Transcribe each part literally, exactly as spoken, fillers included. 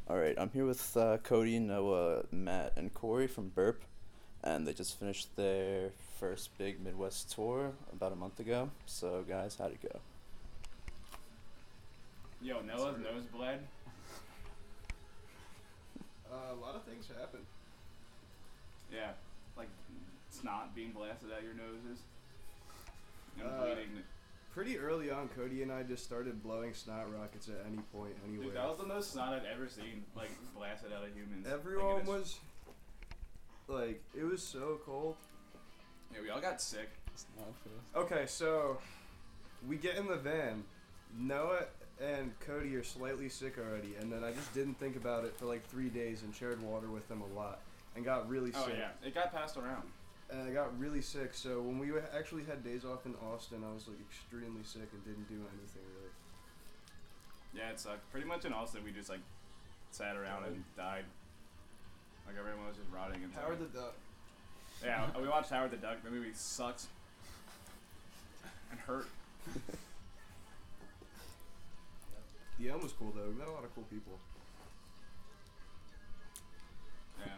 All right, I'm here with uh, Cody, Noah, Matt, and Corey from Burp, and they just finished their first big Midwest tour about a month ago. So, guys, how'd it go? Yo, Noah's nose bled. Uh, a lot of things happen. Yeah, like snot being blasted out your noses and Uh, bleeding. Pretty early on, Cody and I just started blowing snot rockets at any point, anywhere. Dude, that was the most snot I've ever seen, like blasted out of humans. Everyone Like, it is- was like, it was so cold. Yeah, we all got sick. Okay, so we get in the van. Noah and Cody are slightly sick already, and then I just didn't think about it for like three days and shared water with them a lot and got really Oh sick. yeah, it got passed around. And I got really sick, so when we actually had days off in Austin, I was like extremely sick and didn't do anything really. Yeah, it sucked. Pretty much in Austin, we just like sat around and died. Like everyone was just rotting inside. Howard the Duck. Yeah, we watched Howard the Duck. The movie sucks and hurt. The Elm was cool though. We met a lot of cool people. Yeah.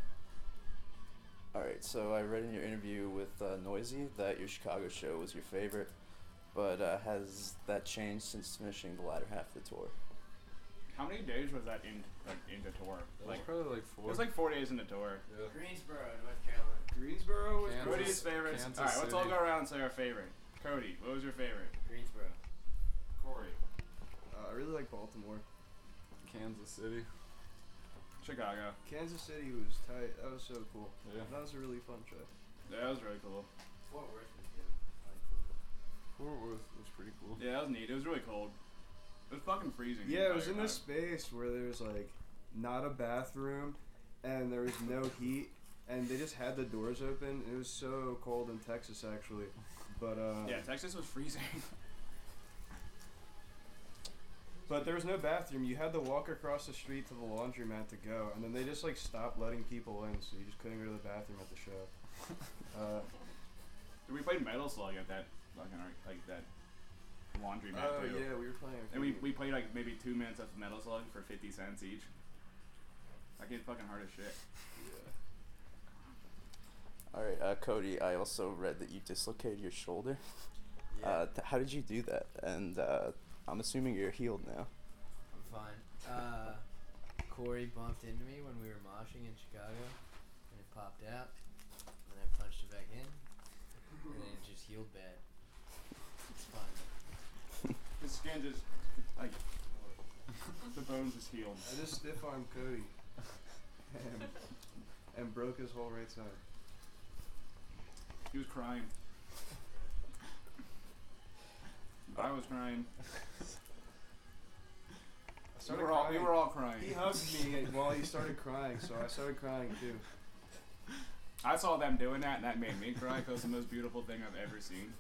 All right, so I read in your interview with uh, Noisy that your Chicago show was your favorite, but uh, has that changed since finishing the latter half of the tour? How many days was that in like into tour? That was Like probably like four. it was like four days into tour. yeah. Greensboro, North Carolina. Greensboro was Kansas. Cody's favorites. Kansas All right, let's all City. go around and say our favorite. Cody, what was your favorite? Greensboro. Corey, Uh, I really like Baltimore. Kansas City. Chicago. Kansas City was tight. That was so cool. Yeah. That was a really fun trip. Yeah, that was really cool. Fort Worth was good. I like Fort Worth. Fort Worth was pretty cool. Yeah, that was neat. It was really cold. It was fucking freezing. the Yeah, it was in entire this time. space where there's like not a bathroom and there was no heat and they just had the doors open. It was so cold in Texas actually. But uh Yeah, Texas was freezing. but there was no bathroom. You had to walk across the street to the laundromat to go, and then they just like stopped letting people in, so you just couldn't go to the bathroom at the show. Uh, Dude, we played Metal Slug at that fucking like that laundry mat oh too. yeah, we were playing. a And we, few- we played like maybe two minutes of Metal Slug for fifty cents each. That game's fucking hard as shit. All right, uh, Cody, I also read that you dislocated your shoulder. Yeah, Uh, th- how did you do that? And uh, I'm assuming you're healed now. I'm fine. Uh, Corey bumped into me when we were moshing in Chicago, and it popped out, and I punched it back in, and then it just healed bad. It's fine. His skin just like the bones just healed. I just stiff armed Cody and, and broke his whole right side. He was crying. I was crying. I We started were all we crying. were all crying. He hugged me while he started crying, so I started crying too. I saw them doing that, and that made me cry because it's the most beautiful thing I've ever seen.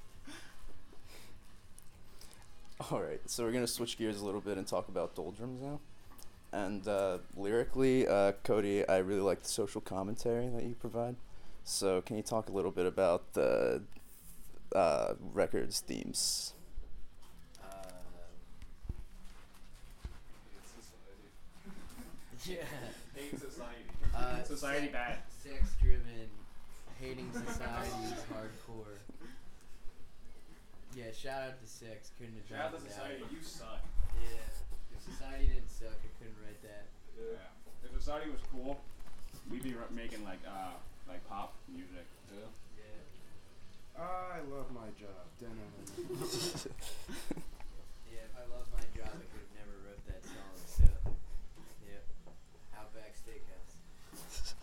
All right, so we're gonna switch gears a little bit and talk about doldrums now. And uh, lyrically, uh, Cody, I really like the social commentary that you provide. So can you talk a little bit about the uh, record's themes? Uh, yeah. Hate society. Uh, Society sex- bad. Sex-driven, hating society, hardcore. Yeah, shout out to Sex. Couldn't have Shout out done to it society. without You suck. it. Yeah. If society didn't suck, I couldn't write that. Yeah. If society was cool, we'd be r- making like uh like pop music. Yeah. Yeah. I love my job. Dun-dun-dun. Yeah, if I loved my job, I could have never wrote that song. So, yeah. Outback Steakhouse.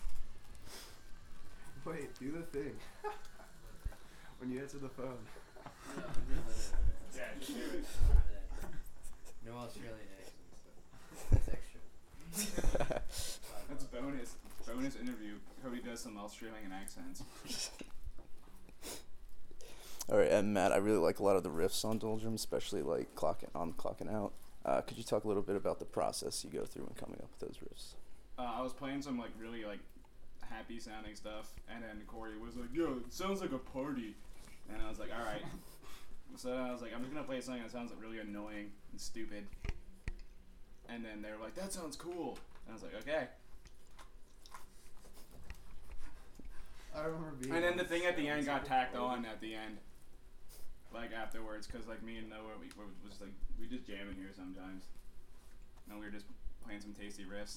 Wait, do the thing. When you answer the phone. No, no, no, no, no. Yeah, just do it. None of that. No Australian accents. That's extra. That's bonus. Bonus interview. Cody does some Australian accents. All right, and Matt, I really like a lot of the riffs on doldrums, especially like clocking on clocking out. Uh, could you talk a little bit about the process you go through when coming up with those riffs? Uh, I was playing some like really like happy sounding stuff, and then Corey was like, "Yo, it sounds like a party," and I was like, "All right." So I was like, "I'm just gonna play something that sounds like really annoying and stupid." And then they were like, that sounds cool. And I was like, okay. I remember being. And then the thing at the end got tacked on. on at the end. Like afterwards, because like me and Noah, we were just like, we just jamming here sometimes. And we were just playing some tasty riffs.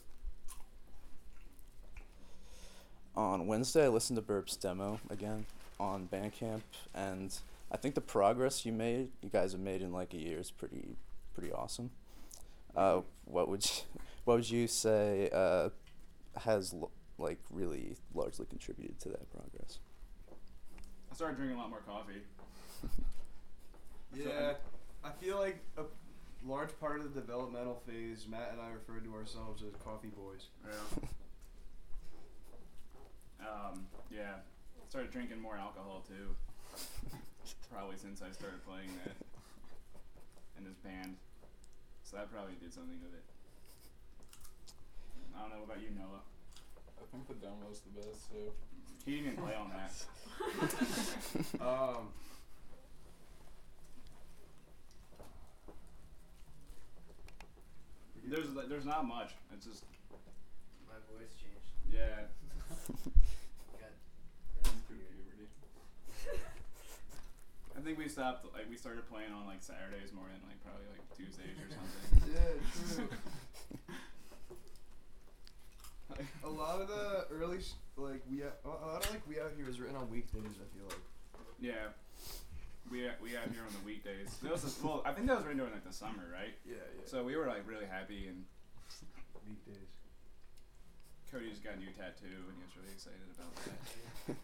On Wednesday, I listened to Burp's demo again on Bandcamp, and I think the progress you made, you guys have made in like a year, is pretty, pretty awesome. Uh, what would you, what would you say uh, has l- like really largely contributed to that progress? I started drinking a lot more coffee. Yeah, I feel like a large part of the developmental phase, Matt and I referred to ourselves as coffee boys. Yeah. um, yeah. Started drinking more alcohol too. Probably since I started playing that in this band. So that probably did something with it. I don't know about you, Noah. I think the demo's the best, so. He didn't even play on that. Um, There's like, there's not much. It's just My voice changed. yeah. Got Through puberty. I think we stopped like we started playing on like Saturdays more than like probably like Tuesdays or something. yeah, true. A lot of the early s- like we out, a lot of like we out here is written on weekdays. I feel like. Yeah. We we out here on the weekdays. That was just, well, I think that was written during like the summer, right? Yeah, yeah. So we were like really happy, and weekdays. Cody just got a new tattoo, and he was really excited about that.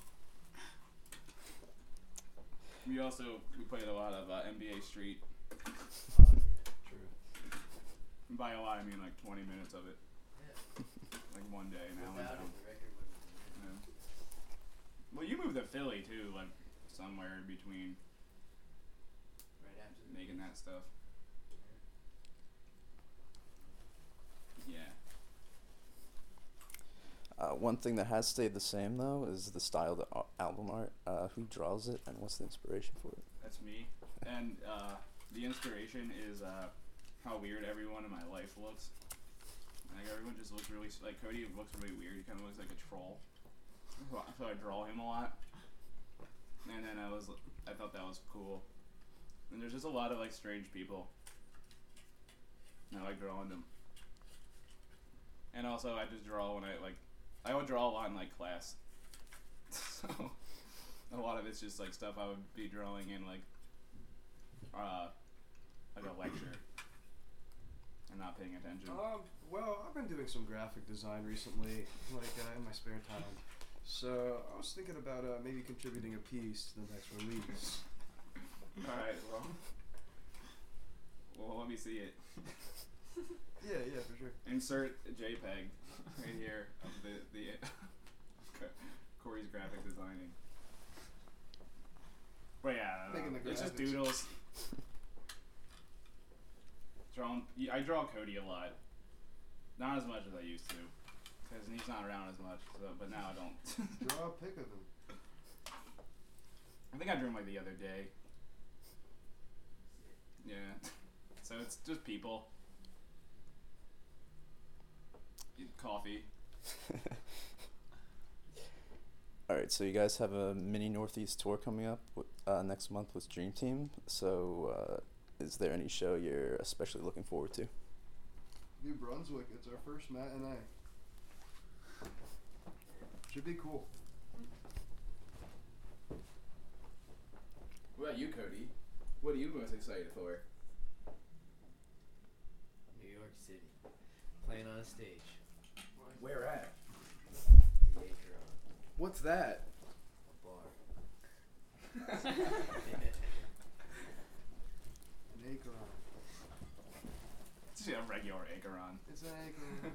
We also we played a lot of uh, N B A Street. Oh, yeah. True. And by a lot, I mean like twenty minutes of it, Yeah. like one day in Without it, Allentown. the record wouldn't have been Yeah. Well, you moved to Philly too, like somewhere in between right after the making that stuff. Yeah. Uh, one thing that has stayed the same though is the style of the al- album art. Uh, who draws it, and what's the inspiration for it? That's me. And uh, the inspiration is uh, how weird everyone in my life looks. Like everyone just looks really, like Cody looks really weird. He kind of looks like a troll. So I- so I draw him a lot. And then I was, I thought that was cool. And there's just a lot of like strange people. And I like drawing them. And also I just draw when I like, I would draw a lot in like class. So a lot of it's just like stuff I would be drawing in like, uh, like a lecture. And not paying attention. Um, well, I've been doing some graphic design recently, like uh, in my spare time. So I was thinking about uh, maybe contributing a piece to the next release. Alright, well. Well, let me see it. Yeah, yeah, for sure. Insert a JPEG right here of the, the Corey's graphic designing. But yeah, I don't Making know. the It's just graphics. doodles. Drawing, I draw Cody a lot. Not as much as I used to. Because he's not around as much, so, but now I don't. Draw a pic of him. I think I drew him like the other day. Yeah. So it's just people. Eat coffee. All right, so you guys have a mini Northeast tour coming up w- uh, next month with Dream Team. So, uh, is there any show you're especially looking forward to? New Brunswick, it's our first matinee. Should be cool. What about you, Cody? What are you most excited for? New York City. Playing on a stage. Where at? The Acron. What's that? A bar. An Acheron. It's just a regular Acheron. It's an Acheron.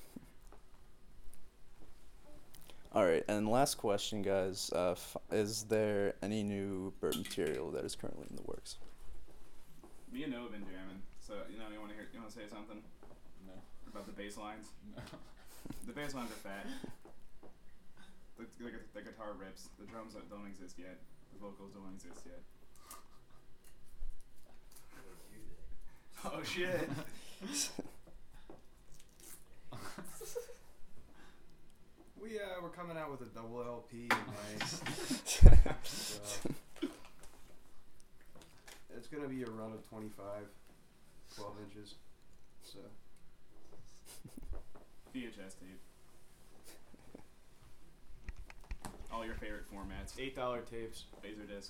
All right, and last question, guys. Uh, f- is there any new Bird material that is currently in the works? Me and Noah have been jamming, so you know you want to hear, you want to say something No. about the bass lines? No. The bass lines are fat. The, the, the guitar rips. The drums don't, don't exist yet. The vocals don't exist yet. Oh shit! We uh, we're coming out with a double L P in May. So, it's gonna be a run of twenty-five, twelve inches. So V H S tape. All your favorite formats. eight dollar tapes. Laserdisc.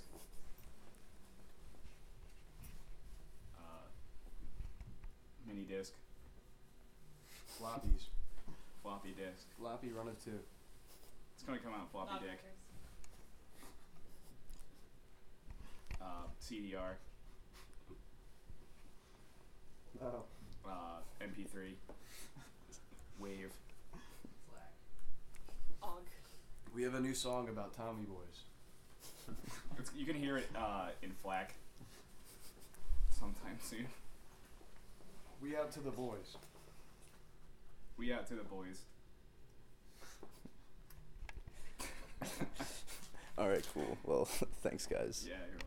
Uh, mini disc. Floppies. Floppy disk. Floppy run of two. It's gonna come out floppy disk. Uh, C D R. No. Uh, M P three. Wave. Flack. Og. We have a new song about Tommy Boys. It's, you can hear it uh, in FLAC sometime soon. We out to the boys. We out to the boys. All right, cool. Well, thanks, guys. Yeah, you're